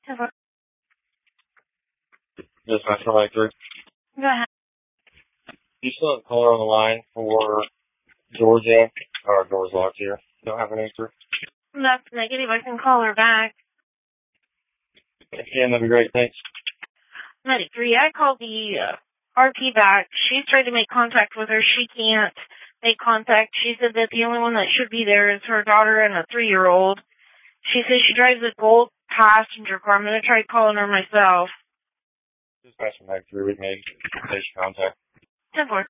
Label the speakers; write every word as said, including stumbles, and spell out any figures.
Speaker 1: Hello.
Speaker 2: Yes, that's right, Drew.
Speaker 1: Go ahead.
Speaker 2: You still have a caller on the line for Georgia? Our door's locked here. Don't have an answer?
Speaker 1: That's negative. I can call her back.
Speaker 2: Yeah, that'd be great. Thanks.
Speaker 1: Medic three, I called the uh, R P back. She's tried to make contact with her. She can't make contact. She said that the only one that should be there is her daughter and a three-year-old. She says she drives a gold passenger car. I'm going to try calling her myself.
Speaker 2: Just pass me back through. We made station contact.
Speaker 1: ten four.